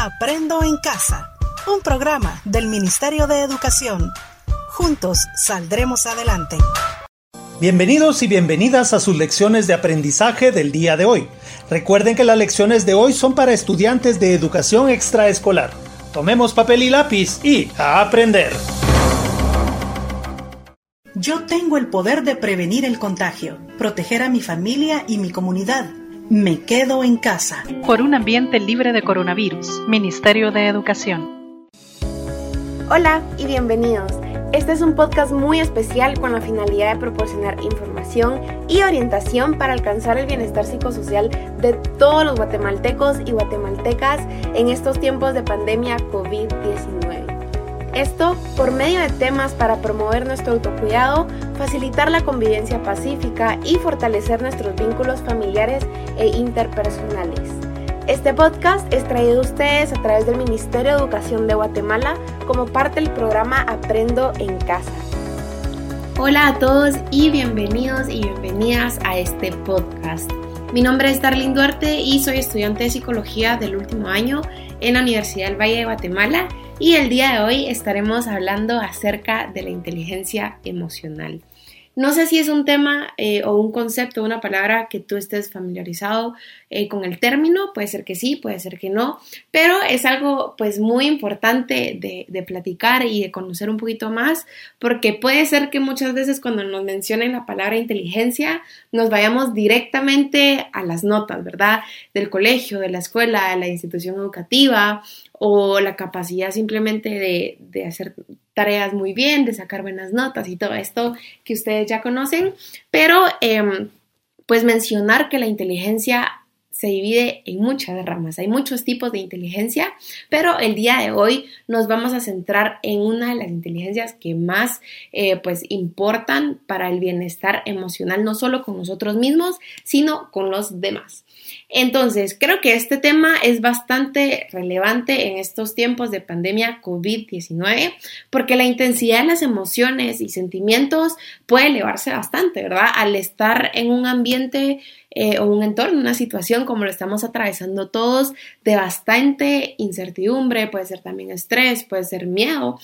Aprendo en Casa, un programa del Ministerio de Educación. Juntos saldremos adelante. Bienvenidos y bienvenidas a sus lecciones de aprendizaje del día de hoy. Recuerden que las lecciones de hoy son para estudiantes de educación extraescolar. Tomemos papel y lápiz y a aprender. Yo tengo el poder de prevenir el contagio, proteger a mi familia y mi comunidad. Me quedo en casa. Por un ambiente libre de coronavirus, Ministerio de Educación. Hola y bienvenidos. Este es un podcast muy especial con la finalidad de proporcionar información y orientación para alcanzar el bienestar psicosocial de todos los guatemaltecos y guatemaltecas en estos tiempos de pandemia COVID-19. Esto por medio de temas para promover nuestro autocuidado, facilitar la convivencia pacífica y fortalecer nuestros vínculos familiares e interpersonales. Este podcast es traído a ustedes a través del Ministerio de Educación de Guatemala como parte del programa Aprendo en Casa. Hola a todos y bienvenidos y bienvenidas a este podcast. Mi nombre es Darlene Duarte y soy estudiante de Psicología del último año en la Universidad del Valle de Guatemala y el día de hoy estaremos hablando acerca de la inteligencia emocional. No sé si es un tema o un concepto, una palabra que tú estés familiarizado con el término, puede ser que sí, puede ser que no, pero es algo pues muy importante de platicar y de conocer un poquito más, porque puede ser que muchas veces cuando nos mencionen la palabra inteligencia nos vayamos directamente a las notas, ¿verdad? Del colegio, de la escuela, de la institución educativa o la capacidad simplemente de hacer tareas muy bien, de sacar buenas notas y todo esto que ustedes ya conocen, pero pues mencionar que la inteligencia se divide en muchas ramas, hay muchos tipos de inteligencia, pero el día de hoy nos vamos a centrar en una de las inteligencias que más pues importan para el bienestar emocional, no solo con nosotros mismos, sino con los demás. Entonces, creo que este tema es bastante relevante en estos tiempos de pandemia COVID-19 porque la intensidad de las emociones y sentimientos puede elevarse bastante, ¿verdad? Al estar en un ambiente o un entorno, una situación como lo estamos atravesando todos, de bastante incertidumbre, puede ser también estrés, puede ser miedo,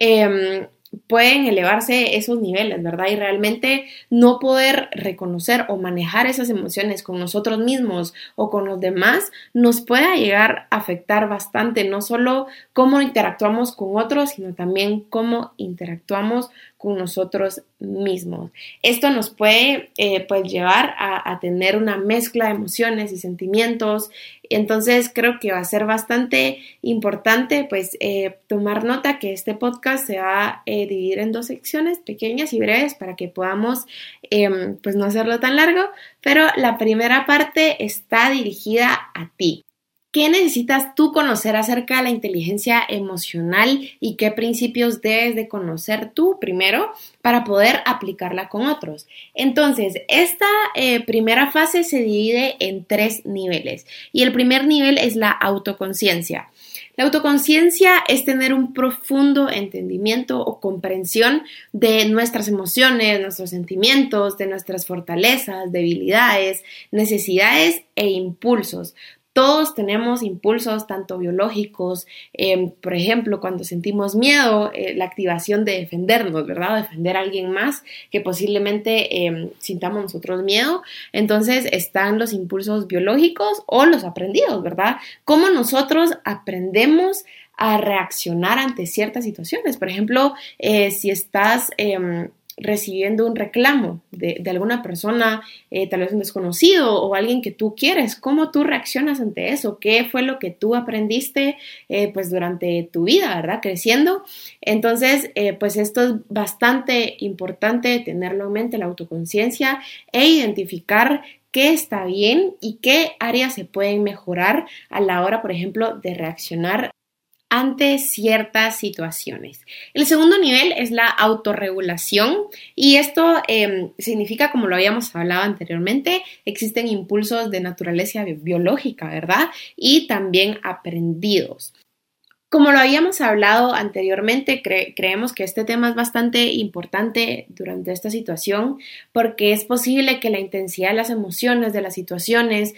pueden elevarse esos niveles, ¿verdad? Y realmente no poder reconocer o manejar esas emociones con nosotros mismos o con los demás nos puede llegar a afectar bastante, no solo cómo interactuamos con otros, sino también cómo interactuamos con nosotros mismos. Esto nos puede pues llevar a tener una mezcla de emociones y sentimientos. Entonces creo que va a ser bastante importante pues tomar nota que este podcast se va a dividir en dos secciones pequeñas y breves para que podamos pues no hacerlo tan largo, pero la primera parte está dirigida a ti. ¿Qué necesitas tú conocer acerca de la inteligencia emocional y qué principios debes de conocer tú primero para poder aplicarla con otros? Entonces, esta primera fase se divide en 3 niveles y el primer nivel es la autoconciencia. La autoconciencia es tener un profundo entendimiento o comprensión de nuestras emociones, nuestros sentimientos, de nuestras fortalezas, debilidades, necesidades e impulsos. Todos tenemos impulsos tanto biológicos, por ejemplo, cuando sentimos miedo, la activación de defendernos, ¿verdad? Defender a alguien más que posiblemente sintamos nosotros miedo. Entonces están los impulsos biológicos o los aprendidos, ¿verdad? Cómo nosotros aprendemos a reaccionar ante ciertas situaciones. Por ejemplo, si estás recibiendo un reclamo de alguna persona, tal vez un desconocido o alguien que tú quieres, ¿cómo tú reaccionas ante eso? ¿Qué fue lo que tú aprendiste pues durante tu vida, ¿verdad? Creciendo. Entonces, pues esto es bastante importante tenerlo en mente, la autoconciencia e identificar qué está bien y qué áreas se pueden mejorar a la hora, por ejemplo, de reaccionar ante ciertas situaciones. El segundo nivel es la autorregulación y esto significa, como lo habíamos hablado anteriormente, existen impulsos de naturaleza biológica, ¿verdad? Y también aprendidos. Como lo habíamos hablado anteriormente, creemos que este tema es bastante importante durante esta situación porque es posible que la intensidad de las emociones, de las situaciones,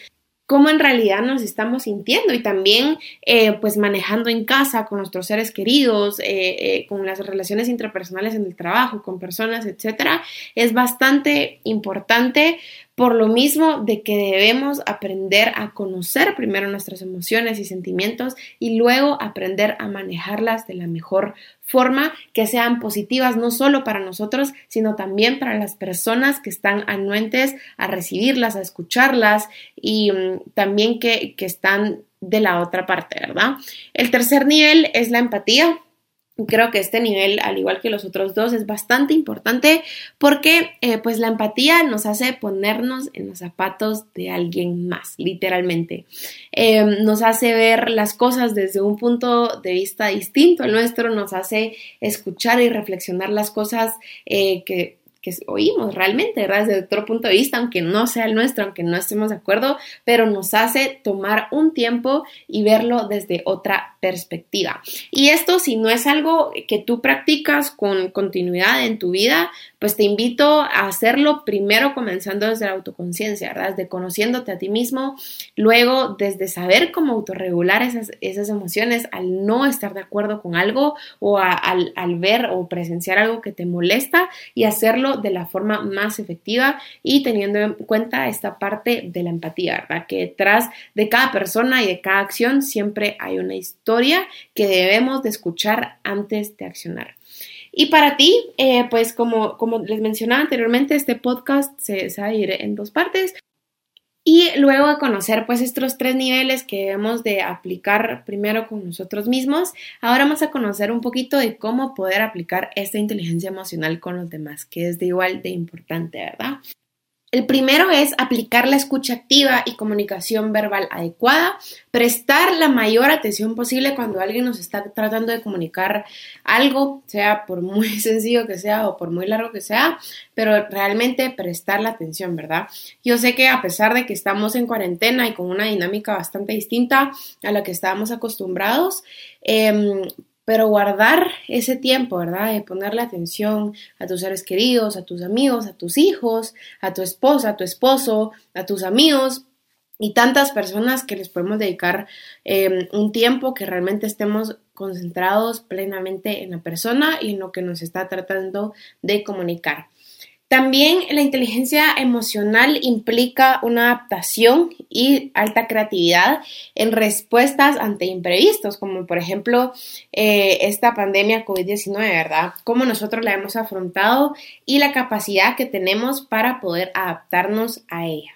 cómo en realidad nos estamos sintiendo, y también pues manejando en casa con nuestros seres queridos, con las relaciones intrapersonales en el trabajo, con personas, etcétera, es bastante importante, por lo mismo de que debemos aprender a conocer primero nuestras emociones y sentimientos y luego aprender a manejarlas de la mejor forma, que sean positivas no solo para nosotros, sino también para las personas que están anuentes a recibirlas, a escucharlas, y también que están de la otra parte, ¿verdad? El tercer nivel es la empatía. Creo que este nivel, al igual que los otros dos, es bastante importante porque pues la empatía nos hace ponernos en los zapatos de alguien más, literalmente. Nos hace ver las cosas desde un punto de vista distinto al nuestro, nos hace escuchar y reflexionar las cosas que oímos realmente, ¿verdad? Desde otro punto de vista, aunque no sea el nuestro, aunque no estemos de acuerdo, pero nos hace tomar un tiempo y verlo desde otra perspectiva. Y esto, si no es algo que tú practicas con continuidad en tu vida, pues te invito a hacerlo primero comenzando desde la autoconciencia, ¿verdad? Desde conociéndote a ti mismo, luego desde saber cómo autorregular esas emociones al no estar de acuerdo con algo o al ver o presenciar algo que te molesta, y hacerlo de la forma más efectiva y teniendo en cuenta esta parte de la empatía, ¿verdad? Que detrás de cada persona y de cada acción siempre hay una historia que debemos de escuchar antes de accionar. Y para ti, pues como les mencionaba anteriormente, este podcast se va a dividir en 2 partes. Y luego de conocer pues estos 3 niveles que debemos de aplicar primero con nosotros mismos, ahora vamos a conocer un poquito de cómo poder aplicar esta inteligencia emocional con los demás, que es de igual de importante, ¿verdad? El primero es aplicar la escucha activa y comunicación verbal adecuada, prestar la mayor atención posible cuando alguien nos está tratando de comunicar algo, sea por muy sencillo que sea o por muy largo que sea, pero realmente prestar la atención, ¿verdad? Yo sé que a pesar de que estamos en cuarentena y con una dinámica bastante distinta a la que estábamos acostumbrados, pero guardar ese tiempo, ¿verdad? De ponerle atención a tus seres queridos, a tus amigos, a tus hijos, a tu esposa, a tu esposo, a tus amigos y tantas personas que les podemos dedicar un tiempo que realmente estemos concentrados plenamente en la persona y en lo que nos está tratando de comunicar. También la inteligencia emocional implica una adaptación y alta creatividad en respuestas ante imprevistos, como por ejemplo esta pandemia COVID-19, ¿verdad? Cómo nosotros la hemos afrontado y la capacidad que tenemos para poder adaptarnos a ella.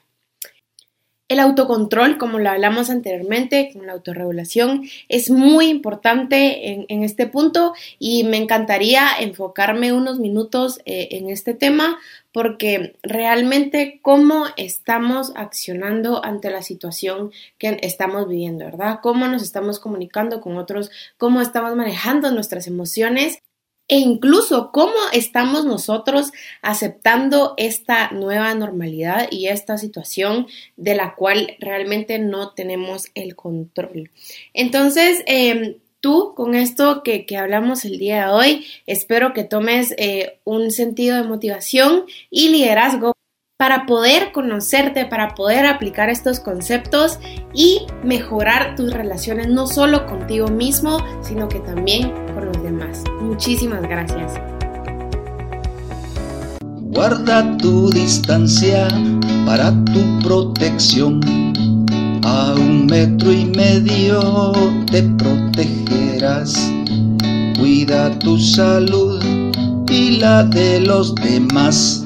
El autocontrol, como lo hablamos anteriormente, con la autorregulación, es muy importante en este punto y me encantaría enfocarme unos minutos en este tema porque realmente cómo estamos accionando ante la situación que estamos viviendo, ¿verdad? Cómo nos estamos comunicando con otros, cómo estamos manejando nuestras emociones. E incluso cómo estamos nosotros aceptando esta nueva normalidad y esta situación de la cual realmente no tenemos el control. Entonces, tú con esto que hablamos el día de hoy, espero que tomes un sentido de motivación y liderazgo para poder conocerte, para poder aplicar estos conceptos y mejorar tus relaciones no solo contigo mismo, sino que también con los demás. Muchísimas gracias. Guarda tu distancia para tu protección. A 1,5 metros te protegerás. Cuida tu salud y la de los demás.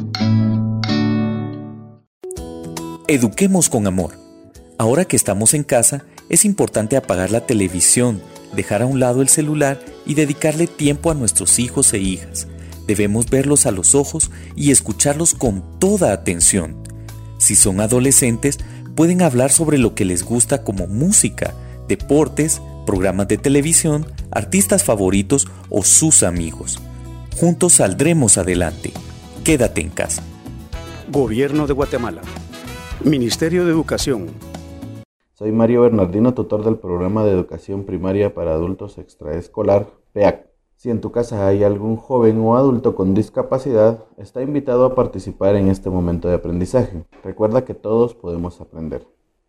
Eduquemos con amor. Ahora que estamos en casa, es importante apagar la televisión, dejar a un lado el celular y dedicarle tiempo a nuestros hijos e hijas. Debemos verlos a los ojos y escucharlos con toda atención. Si son adolescentes, pueden hablar sobre lo que les gusta como música, deportes, programas de televisión, artistas favoritos o sus amigos. Juntos saldremos adelante. Quédate en casa. Gobierno de Guatemala. Ministerio de Educación. Soy Mario Bernardino, tutor del Programa de Educación Primaria para Adultos Extraescolar, PEAC. Si en tu casa hay algún joven o adulto con discapacidad, está invitado a participar en este momento de aprendizaje. Recuerda que todos podemos aprender.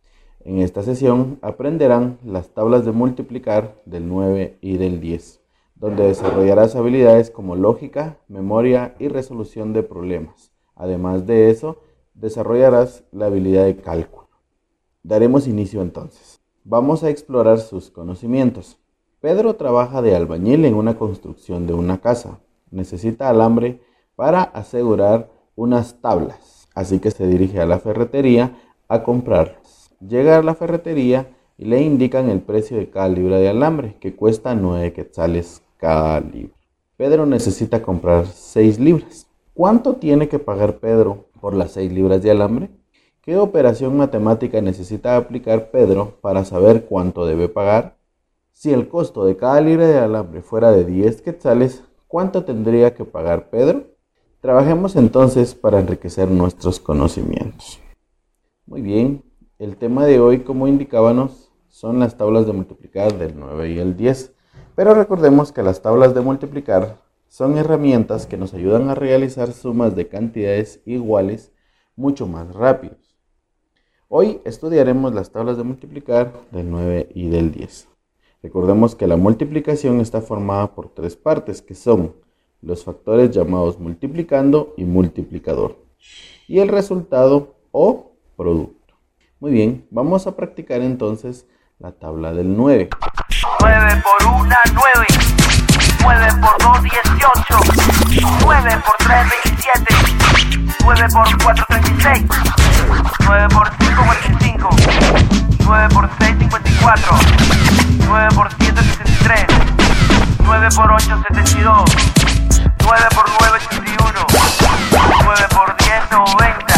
En esta sesión aprenderán las tablas de multiplicar del 9 y del 10, donde desarrollarás habilidades como lógica, memoria y resolución de problemas. Además de eso, desarrollarás la habilidad de cálculo. Daremos inicio entonces. Vamos a explorar sus conocimientos. Pedro trabaja de albañil en una construcción de una casa. Necesita alambre para asegurar unas tablas, así que se dirige a la ferretería a comprarlas. Llega a la ferretería y le indican el precio de cada libra de alambre, que cuesta 9 quetzales cada libra. Pedro necesita comprar 6 libras. ¿Cuánto tiene que pagar Pedro por las 6 libras de alambre? ¿Qué operación matemática necesita aplicar Pedro para saber cuánto debe pagar? Si el costo de cada libra de alambre fuera de 10 quetzales, ¿cuánto tendría que pagar Pedro? Trabajemos entonces para enriquecer nuestros conocimientos. Muy bien, el tema de hoy, como indicábamos, son las tablas de multiplicar del 9 y el 10. Pero recordemos que las tablas de multiplicar son herramientas que nos ayudan a realizar sumas de cantidades iguales mucho más rápidos. Hoy estudiaremos las tablas de multiplicar del 9 y del 10. Recordemos que la multiplicación está formada por 3 partes, que son los factores llamados multiplicando y multiplicador, y el resultado o producto. Muy bien, vamos a practicar entonces la tabla del 9. 9 por 1, 9. 9 por 2, 18. 9 por 3, 27. 9 por 4, 36. 9 por 5, 45. 9 por 6, 54. 9 por 7, 63. 9 por 8, 72. 9 por 9, 81. 9 por 10, 90.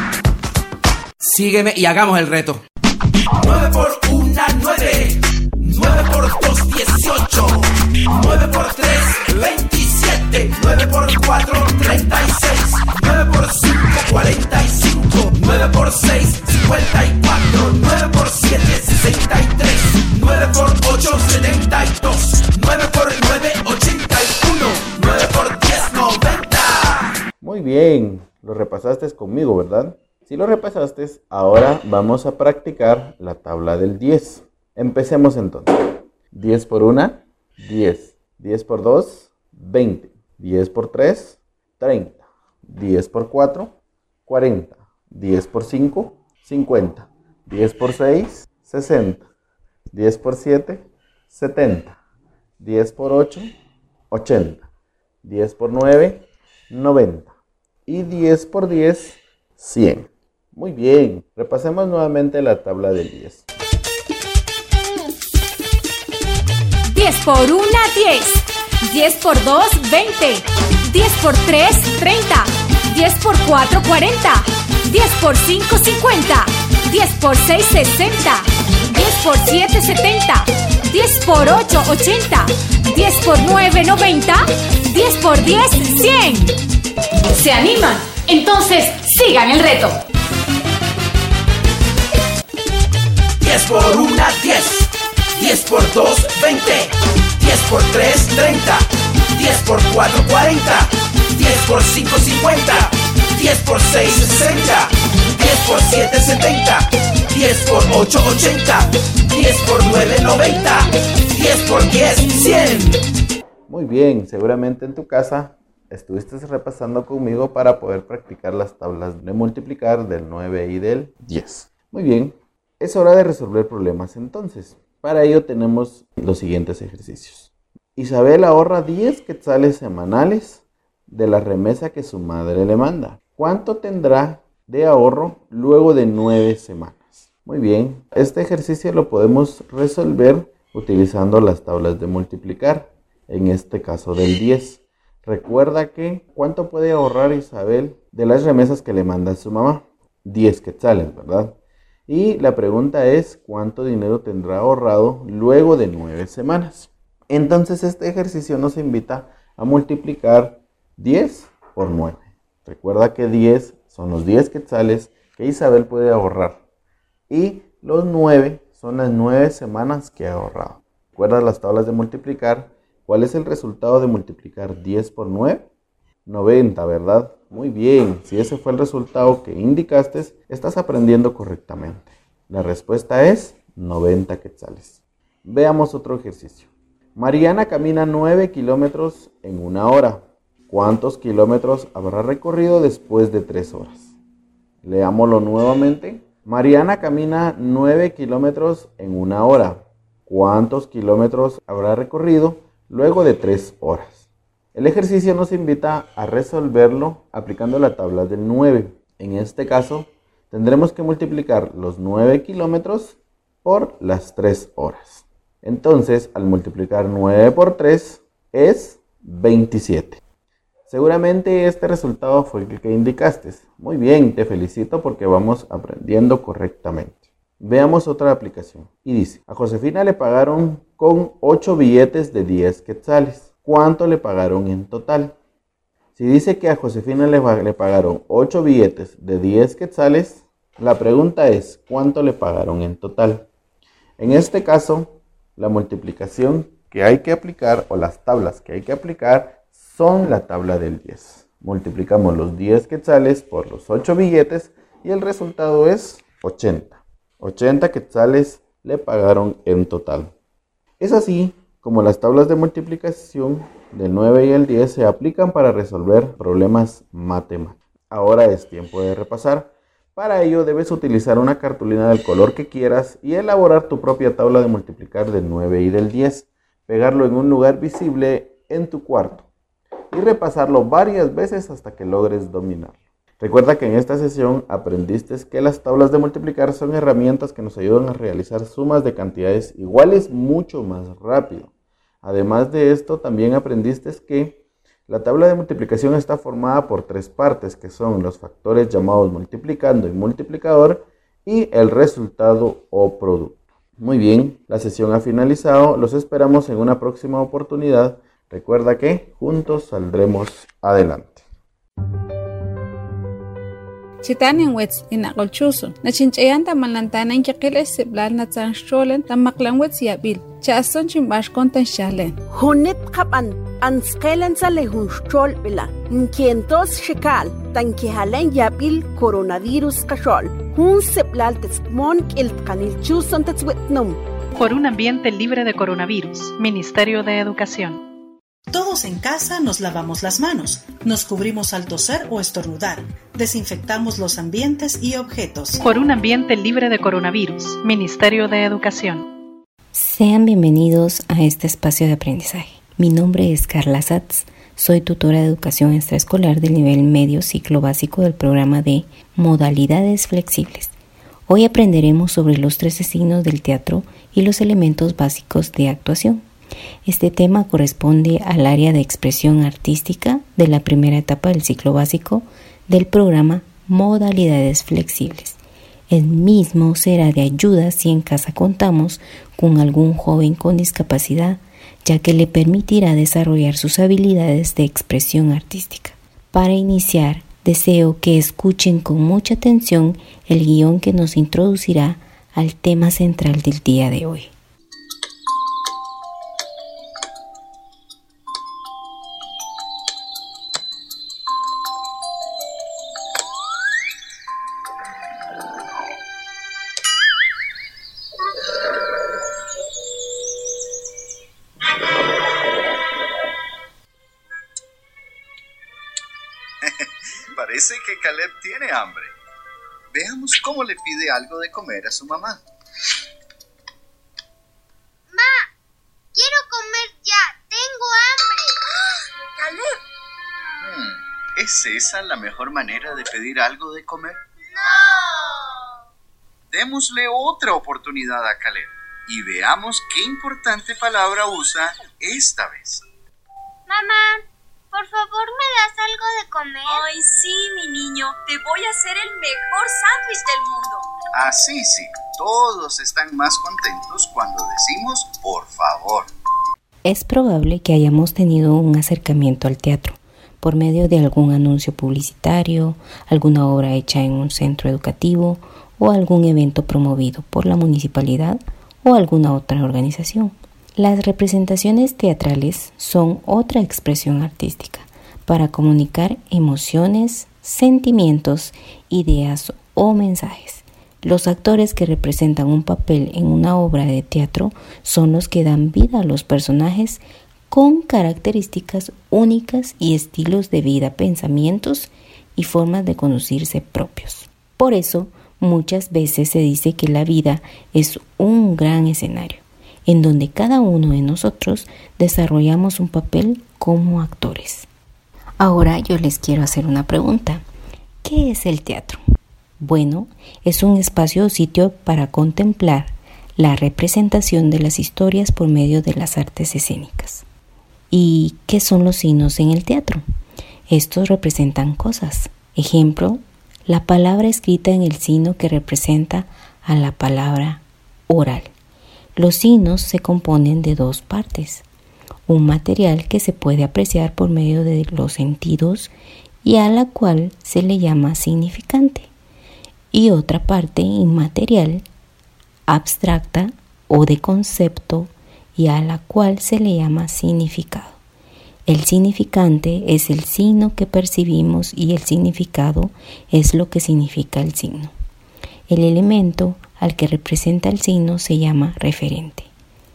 Sígueme y hagamos el reto. 9 por 1, 9. 9 por 2, 18. 9 por 3, 27. 9 por 4, 36. 9 por 5, 45. 9 por 6, 54. 9 por 7, 63. 9 por 8, 72. 9 por 9, 81. 9 por 10, 90. Muy bien, lo repasaste conmigo, ¿verdad? Si lo repasaste, ahora vamos a practicar la tabla del 10. Empecemos entonces. 10 por 1, 10. 10 por 2, 20. 10 por 3, 30. 10 por 4, 40. 10 por 5, 50. 10 por 6, 60. 10 por 7, 70. 10 por 8, 80. 10 por 9, 90. Y 10 por 10, 100. Muy bien, repasemos nuevamente la tabla del 10. 10 por 1, 10. 10 por 2, 20. 10 por 3, 30. 10 por 4, 40. 10 por 5, 50. 10 por 6, 60. 10 por 7, 70. 10 por 8, 80. 10 por 9, 90. 10 por 10, 100. ¿Se animan? Entonces, sigan el reto. 10 por 1, 10. 10 por 2, 20. 10 por 3, 30. 10 por 4, 40. 10 por 5, 50. 10 por 6, 60. 10 por 7, 70. 10 por 8, 80. 10 por 9, 90. 10 por 10, 100. Muy bien, seguramente en tu casa estuviste repasando conmigo para poder practicar las tablas de multiplicar del 9 y del 10. Muy bien, es hora de resolver problemas entonces. Para ello tenemos los siguientes ejercicios. Isabel ahorra 10 quetzales semanales de la remesa que su madre le manda. ¿Cuánto tendrá de ahorro luego de 9 semanas? Muy bien, este ejercicio lo podemos resolver utilizando las tablas de multiplicar, en este caso del 10. Recuerda que ¿cuánto puede ahorrar Isabel de las remesas que le manda su mamá? 10 quetzales, ¿verdad? Y la pregunta es, ¿cuánto dinero tendrá ahorrado luego de 9 semanas? Entonces este ejercicio nos invita a multiplicar 10 por 9. Recuerda que 10 son los 10 quetzales que Isabel puede ahorrar. Y los 9 son las 9 semanas que ha ahorrado. ¿Recuerdas las tablas de multiplicar? ¿Cuál es el resultado de multiplicar 10 por 9? 90, ¿verdad? Muy bien, si ese fue el resultado que indicaste, estás aprendiendo correctamente. La respuesta es 90 quetzales. Veamos otro ejercicio. Mariana camina 9 kilómetros en 1 hora. ¿Cuántos kilómetros habrá recorrido después de 3 horas? Leámoslo nuevamente. Mariana camina 9 kilómetros en 1 hora. ¿Cuántos kilómetros habrá recorrido luego de 3 horas? El ejercicio nos invita a resolverlo aplicando la tabla del 9. En este caso, tendremos que multiplicar los 9 kilómetros por las 3 horas. Entonces, al multiplicar 9 por 3 es 27. Seguramente este resultado fue el que indicaste. Muy bien, te felicito porque vamos aprendiendo correctamente. Veamos otra aplicación. Y dice, a Josefina le pagaron con 8 billetes de 10 quetzales. ¿Cuánto le pagaron en total? Si dice que a Josefina le pagaron 8 billetes de 10 quetzales, la pregunta es, ¿cuánto le pagaron en total? En este caso, la multiplicación que hay que aplicar o las tablas que hay que aplicar son la tabla del 10. Multiplicamos los 10 quetzales por los 8 billetes y el resultado es 80. 80 quetzales le pagaron en total. Es así como las tablas de multiplicación del 9 y el 10 se aplican para resolver problemas matemáticos. Ahora es tiempo de repasar. Para ello debes utilizar una cartulina del color que quieras y elaborar tu propia tabla de multiplicar del 9 y del 10. Pegarlo en un lugar visible en tu cuarto y repasarlo varias veces hasta que logres dominarlo. Recuerda que en esta sesión aprendiste que las tablas de multiplicar son herramientas que nos ayudan a realizar sumas de cantidades iguales mucho más rápido. Además de esto, también aprendiste que la tabla de multiplicación está formada por 3 partes, que son los factores llamados multiplicando y multiplicador y el resultado o producto. Muy bien, la sesión ha finalizado. Los esperamos en una próxima oportunidad. Recuerda que juntos saldremos adelante. Chitanin wets inaqolchuso nachinchayanta malantana inkiqiles siblal natsanxcholen tamaklan wets yabil chason chimbashkon tanxalen hunit qapan ansqelen sale hunxchol bila nkientos shikal tankihalen yabil coronavirus qashol hun siblal tetsmon kiltqanilchuson tetswetnum. Por un ambiente libre de coronavirus, Ministerio de Educación. Todos en casa nos lavamos las manos, nos cubrimos al toser o estornudar, desinfectamos los ambientes y objetos. Por un ambiente libre de coronavirus, Ministerio de Educación. Sean bienvenidos a este espacio de aprendizaje. Mi nombre es Carla Satz, soy tutora de educación extraescolar del nivel medio ciclo básico del programa de Modalidades Flexibles. Hoy aprenderemos sobre los 13 signos del teatro y los elementos básicos de actuación. Este tema corresponde al área de expresión artística de la primera etapa del ciclo básico del programa Modalidades Flexibles. El mismo será de ayuda si en casa contamos con algún joven con discapacidad, ya que le permitirá desarrollar sus habilidades de expresión artística. Para iniciar, deseo que escuchen con mucha atención el guión que nos introducirá al tema central del día de hoy. Parece que Caleb tiene hambre. Veamos cómo le pide algo de comer a su mamá. Ma, quiero comer ya. Tengo hambre. Caleb. ¿Es esa la mejor manera de pedir algo de comer? No. Démosle otra oportunidad a Caleb y veamos qué importante palabra usa esta vez. Mamá, por favor, ¿me das algo de comer? Ay, sí, mi niño. Te voy a hacer el mejor sándwich del mundo. Así sí, todos están más contentos cuando decimos por favor. Es probable que hayamos tenido un acercamiento al teatro por medio de algún anuncio publicitario, alguna obra hecha en un centro educativo o algún evento promovido por la municipalidad o alguna otra organización. Las representaciones teatrales son otra expresión artística para comunicar emociones, sentimientos, ideas o mensajes. Los actores que representan un papel en una obra de teatro son los que dan vida a los personajes con características únicas y estilos de vida, pensamientos y formas de conducirse propios. Por eso, muchas veces se dice que la vida es un gran escenario, en donde cada uno de nosotros desarrollamos un papel como actores. Ahora yo les quiero hacer una pregunta. ¿Qué es el teatro? Bueno, es un espacio o sitio para contemplar la representación de las historias por medio de las artes escénicas. ¿Y qué son los signos en el teatro? Estos representan cosas. Ejemplo, la palabra escrita en el signo que representa a la palabra oral. Los signos se componen de dos partes. Un material que se puede apreciar por medio de los sentidos y a la cual se le llama significante. Y otra parte inmaterial, abstracta o de concepto y a la cual se le llama significado. El significante es el signo que percibimos y el significado es lo que significa el signo. El elemento al que representa el signo se llama referente.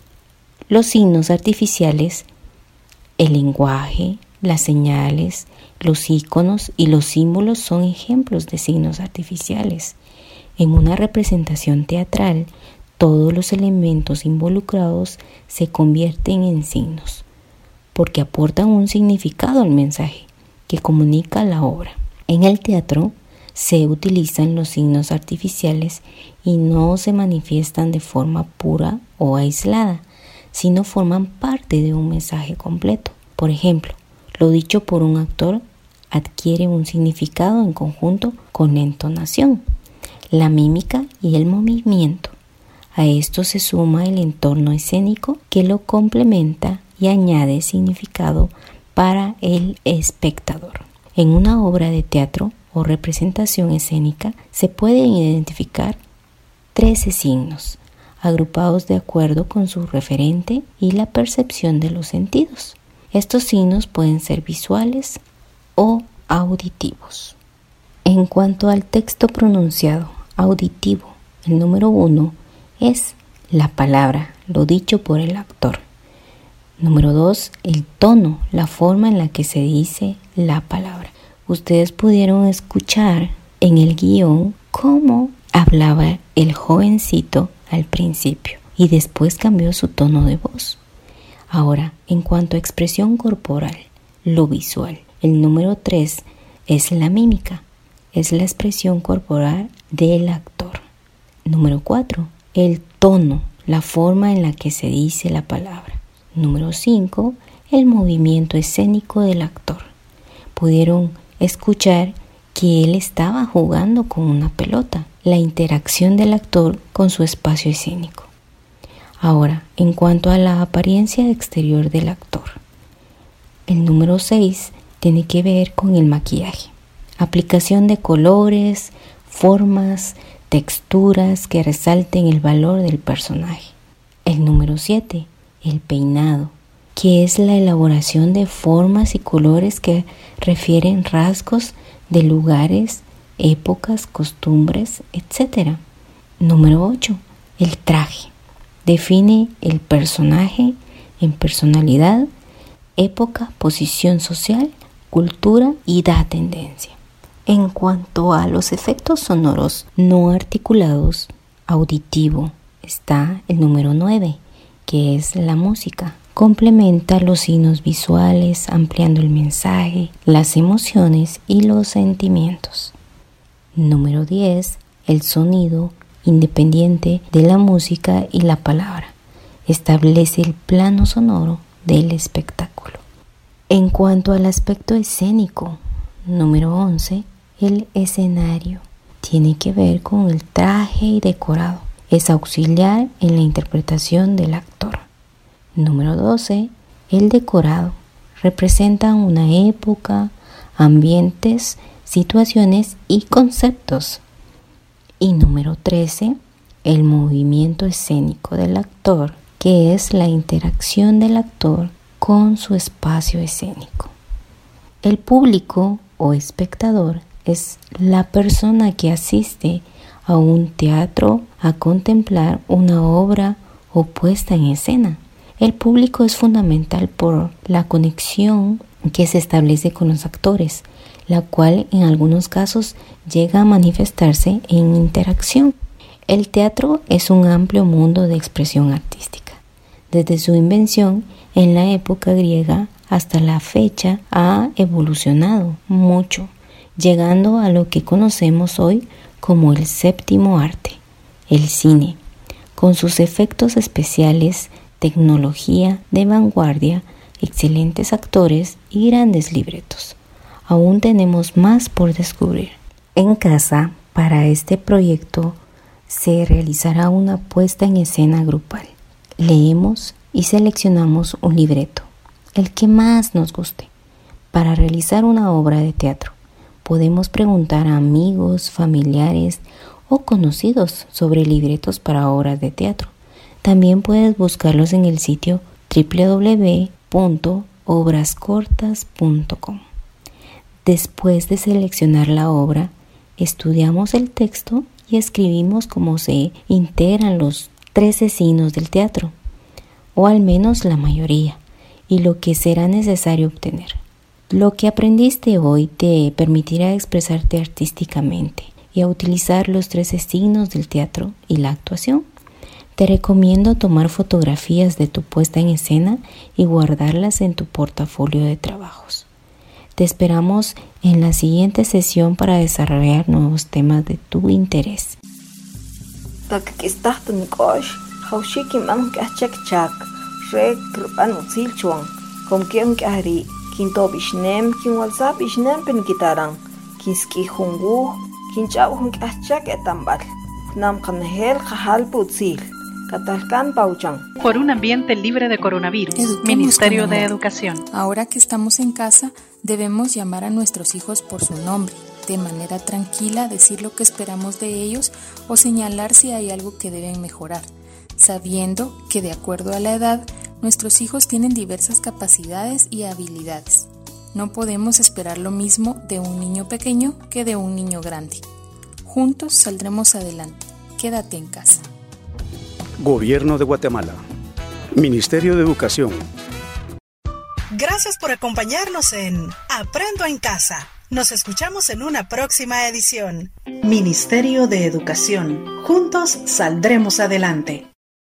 Los signos artificiales, el lenguaje, las señales, los iconos y los símbolos son ejemplos de signos artificiales. En una representación teatral, todos los elementos involucrados se convierten en signos, porque aportan un significado al mensaje que comunica la obra. En el teatro se utilizan los signos artificiales y no se manifiestan de forma pura o aislada, sino forman parte de un mensaje completo. Por ejemplo, lo dicho por un actor adquiere un significado en conjunto con la entonación, la mímica y el movimiento. A esto se suma el entorno escénico que lo complementa y añade significado para el espectador. En una obra de teatro o representación escénica se pueden identificar 13 signos, agrupados de acuerdo con su referente y la percepción de los sentidos. Estos signos pueden ser visuales o auditivos. En cuanto al texto pronunciado auditivo, el número 1 es la palabra, lo dicho por el actor. Número 2, el tono, la forma en la que se dice la palabra. Ustedes pudieron escuchar en el guión cómo hablaba el jovencito al principio y después cambió su tono de voz. Ahora, en cuanto a expresión corporal, lo visual, el número 3 es la mímica, es la expresión corporal del actor. Número 4, el tono, la forma en la que se dice la palabra. Número 5, el movimiento escénico del actor. Pudieron escuchar que él estaba jugando con una pelota, la interacción del actor con su espacio escénico. Ahora, en cuanto a la apariencia exterior del actor, el número 6 tiene que ver con el maquillaje, aplicación de colores, formas, texturas que resalten el valor del personaje. El número 7, el peinado, que es la elaboración de formas y colores que refieren rasgos de lugares, épocas, costumbres, etc. Número 8, el traje. Define el personaje en personalidad, época, posición social, cultura y da tendencia. En cuanto a los efectos sonoros no articulados, auditivo, está el número 9, que es la música. Complementa los signos visuales, ampliando el mensaje, las emociones y los sentimientos. Número 10, el sonido independiente de la música y la palabra. Establece el plano sonoro del espectáculo. En cuanto al aspecto escénico, número 11, el escenario. Tiene que ver con el traje y decorado. Es auxiliar en la interpretación del actor. Número 12, el decorado. Representa una época, ambientes, situaciones y conceptos. Y número 13, el movimiento escénico del actor, que es la interacción del actor con su espacio escénico. El público o espectador es la persona que asiste a un teatro a contemplar una obra o puesta en escena. El público es fundamental por la conexión que se establece con los actores, la cual en algunos casos llega a manifestarse en interacción. El teatro es un amplio mundo de expresión artística. Desde su invención en la época griega hasta la fecha ha evolucionado mucho, llegando a lo que conocemos hoy como el séptimo arte, el cine, con sus efectos especiales, tecnología de vanguardia, excelentes actores y grandes libretos. Aún tenemos más por descubrir. En casa, para este proyecto, se realizará una puesta en escena grupal. Leemos y seleccionamos un libreto, el que más nos guste. Para realizar una obra de teatro, podemos preguntar a amigos, familiares o conocidos sobre libretos para obras de teatro. También puedes buscarlos en el sitio www.obrascortas.com. Después de seleccionar la obra, estudiamos el texto y escribimos cómo se integran los 13 signos del teatro, o al menos la mayoría, y lo que será necesario obtener. Lo que aprendiste hoy te permitirá expresarte artísticamente y a utilizar los 13 signos del teatro y la actuación. Te recomiendo tomar fotografías de tu puesta en escena y guardarlas en tu portafolio de trabajos. Te esperamos en la siguiente sesión para desarrollar nuevos temas de tu interés. Por un ambiente libre de coronavirus, Ministerio de Educación. Ahora que estamos en casa, debemos llamar a nuestros hijos por su nombre, de manera tranquila decir lo que esperamos de ellos o señalar si hay algo que deben mejorar, sabiendo que de acuerdo a la edad, nuestros hijos tienen diversas capacidades y habilidades. No podemos esperar lo mismo de un niño pequeño que de un niño grande. Juntos saldremos adelante. Quédate en casa. Gobierno de Guatemala. Ministerio de Educación. Gracias por acompañarnos en Aprendo en Casa. Nos escuchamos en una próxima edición. Ministerio de Educación. Juntos saldremos adelante.